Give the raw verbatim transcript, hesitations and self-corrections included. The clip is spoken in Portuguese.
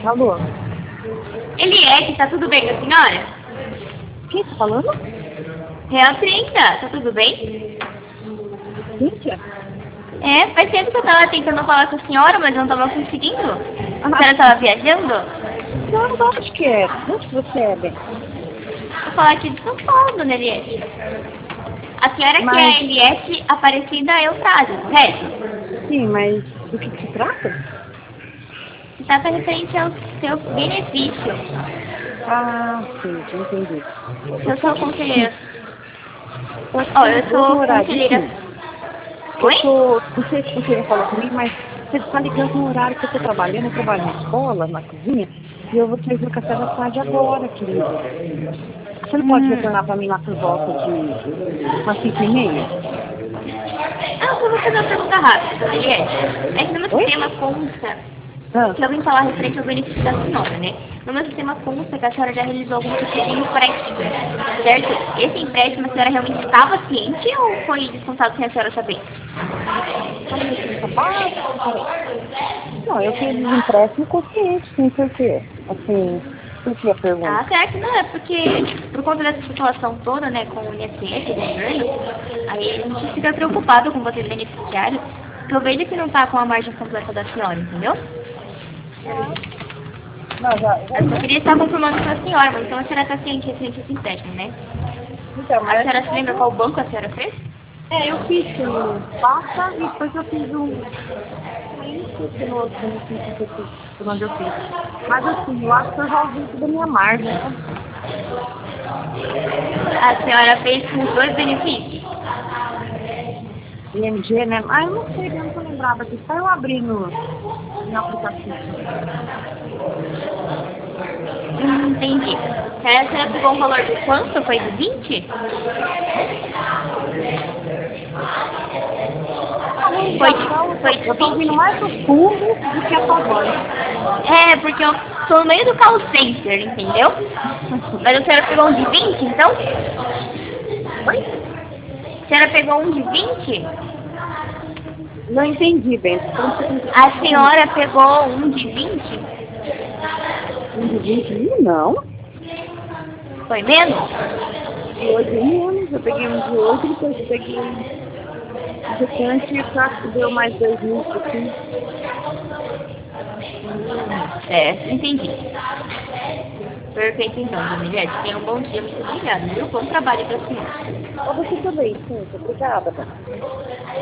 Alô? Eliette, tá tudo bem com a senhora? Quem tá falando? É a trinta, tá tudo bem? Cíntia? É, faz tempo que eu tava tentando falar com a senhora, mas não tava conseguindo. A Ah, senhora tava viajando? não, de onde que é? De onde que você é, bem? Vou falar aqui de São Paulo, dona Eliette. A senhora que é Mas, a Eliette Aparecida Eufrásio, correto? sim, mas do que, que se trata? Se trata referente ao seu benefício. Ah, sim, já entendi. Eu sou conselheira. Pode Ó, ser eu dois no sou horário, conselheira. sim. Eu Oi? tô, não sei se você ia falar comigo, mas você está ligando no horário que eu tô trabalhando. Eu trabalho na escola, na cozinha, e eu vou servir o café da tarde agora, querida. Você não pode Hum. retornar para mim lá por volta de umas cinco e meia? Ah, eu vou fazer uma pergunta rápida, dona Eliette. É que no meu Oi? sistema consta Ah, que eu vim falar referente ao benefício da senhora, né? No meu sistema consta que a senhora já realizou algum tipo de empréstimo, certo? Esse empréstimo a senhora realmente estava ciente ou foi descontado sem a senhora saber? como licença básica, peraí. Não, eu fiz os empréstimos consciente, sim, por quê? Assim, por que a Ah, pergunta? certo, não, é porque por conta dessa situação toda, né, com o I N S S, o governo, aí a gente fica preocupado com vocês beneficiários, porque eu vejo que não tá com a margem completa da senhora, entendeu? Não, já, já Eu só entendi. queria estar confirmando com a senhora, mas então a senhora está ciente referente a esse empréstimo, né? Então, A mas senhora se lembra qual banco a senhora fez? é, eu fiz pelo Passa e depois eu fiz um. Nem esqueci no outro benefício que eu fiz, por onde eu fiz. Mas assim, eu acho que eu já ouvi tudo da minha margem, sabe? A senhora fez com os dois benefícios? I M G, né? Ah, eu não sei, eu não tô lembrada aqui. Só eu abri no, no aplicativo. Hum, entendi. A senhora pegou um valor de quanto? Foi de vinte? Falou em Foi de, ligação, eu foi tô, de eu tô ouvindo vinte? mais no fundo do que a tua voz. É, porque eu tô no meio do call center, entendeu? Mas a senhora pegou um de vinte, então? Oi? A senhora pegou um de vinte? Não entendi, bem. Você falou que você A senhora pegou um de vinte? um de vinte mil? Não. Foi menos? De oito é menos. Eu peguei um de oito, depois eu peguei o restante e acho que deu mais dois mil e pouquinho. Certo, entendi. Perfeito então, dona Eliette. Tenha um bom dia, muito obrigada, viu? Bom trabalho para a senhora. Ó, você também, sim. Obrigada, bem.